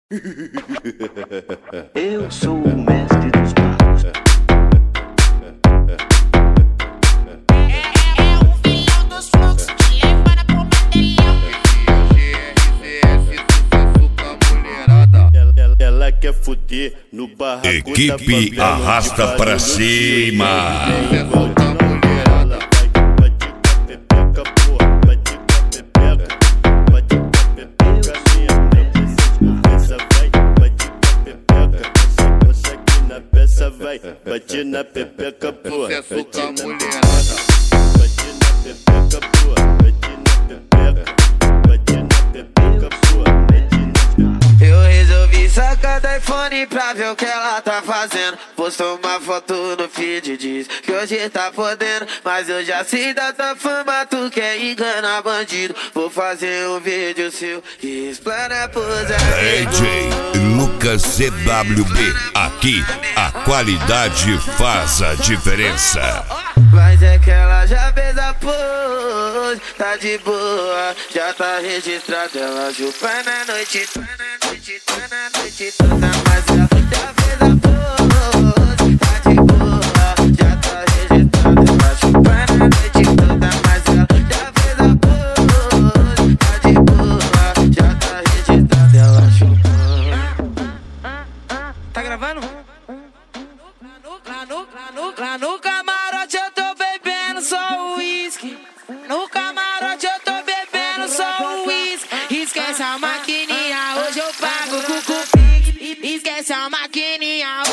Eu sou o mestre dos magos. É o filhão dos fluxos, te levando pro batalhão. Sucesso com a mulherada. Ela quer fuder no barraco. Equipe arrasta pra cima. Sucesso com a mulherada. Vai de pepeca, porra. Vai de pepeca. Vai de pepeca, minha peça vai. Vai de pepeca. Você aqui na peça vai. Bate na pepeca, porra. Sucesso com a mulherada. Bate na pepeca, porra. Bate na pepeca. Bate na pepeca, porra. Bate na pepeca. Eu resolvi sacar do iPhone pra ver o que ela tá fazendo. Postou uma foto no feed, diz que hoje tá podendo. Mas eu já sei da tua fama, tu quer enganar bandido. Vou fazer um vídeo seu e explana pros amigos. DJ Lucas CWB. Aqui a qualidade faz a diferença. Mas é que ela já fez a pose, tá de boa, já tá registrada. Ela chupa na noite, tá na noite, tá na noite toda. Mas ela já fez a pose, tá de boa, já tá registrada. Ela chupa na noite toda. Mas ela já fez a pose, tá de boa, já tá registrada. Ela chupa. Tá gravando? Lá no camarote eu tô bebendo só uísque. No camarote eu tô bebendo só uísque. Esquece a maquininha, hoje eu pago com o Pix. Esquece a maquininha,